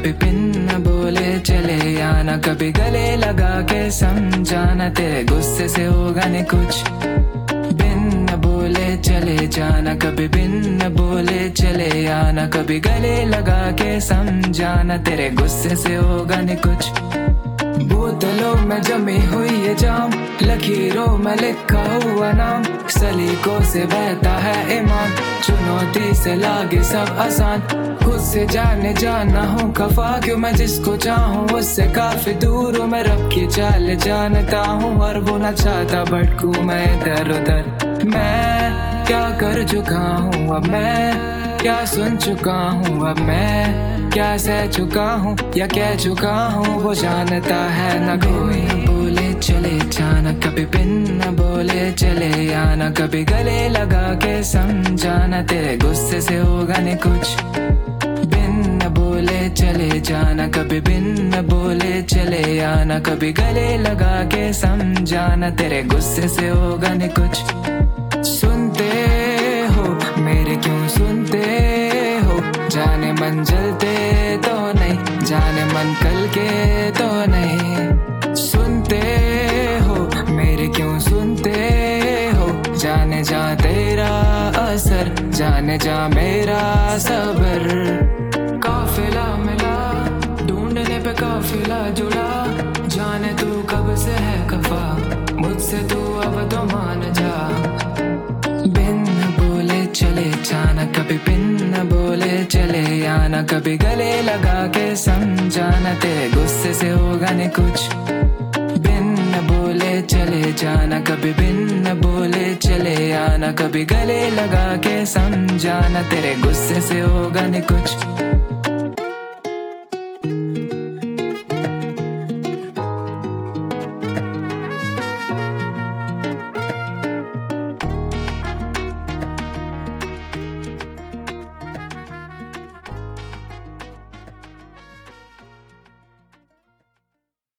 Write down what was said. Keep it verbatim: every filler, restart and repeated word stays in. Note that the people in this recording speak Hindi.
कभी बिन न बोले चले आना, कभी गले लगा के समझाना, तेरे गुस्से से होगा नहीं कुछ। बिन न बोले चले जाना, कभी बिन न बोले चले आना, कभी गले लगा के समझाना, तेरे गुस्से से होगा नहीं कुछ। बोतलों में जमी हुई ये जाम, लकीरों में लिखा हुआ नाम, सलीकों से बहता है ईमान, चुनौती से लागे सब आसान। खुद से जाने जाना हूँ खफा, क्यों मैं जिसको चाहूँ उससे काफी दूर हूँ। मैं रब की चाल जानता हूँ और वो न चाहता भटकूं मैं इधर उधर। मैं क्या कर चुका हूँ अब, मैं क्या सुन चुका हूँ अब, मैं क्या सह चुका हूँ या कह चुका हूँ, वो जानता है न कोई। न बोले चले जाना, कभी बिन न बोले चले आना, कभी गले लगा के समझाना, तेरे गुस्से से होगा नहीं कुछ। बिन न बोले चले जाना, कभी बिन न बोले चले आना, कभी गले लगा के समझाना, तेरे गुस्से से होगा नहीं कुछ। सुनते हो मेरे क्यों सुनते हो, जाने मन जलते तो नहीं, जाने मन कल के तो नहीं। सुनते हो मेरे क्यों सुनते हो, जाने जा तेरा असर, जाने जा मेरा सब्र। काफिला मिला ढूंढने पे काफिला जुड़ा, जाने तू कब से है खफा, मुझसे तू अब तो मान जा। बिन न बोले चले जाना, कभी बिन न बोले चले आना, कभी गले लगा के समझाना, तेरे गुस्से से होगा नहीं कुछ। बिन न बोले चले जाना, कभी बिन न बोले चले आना, कभी गले लगा के समझाना, तेरे गुस्से से होगा नहीं कुछ।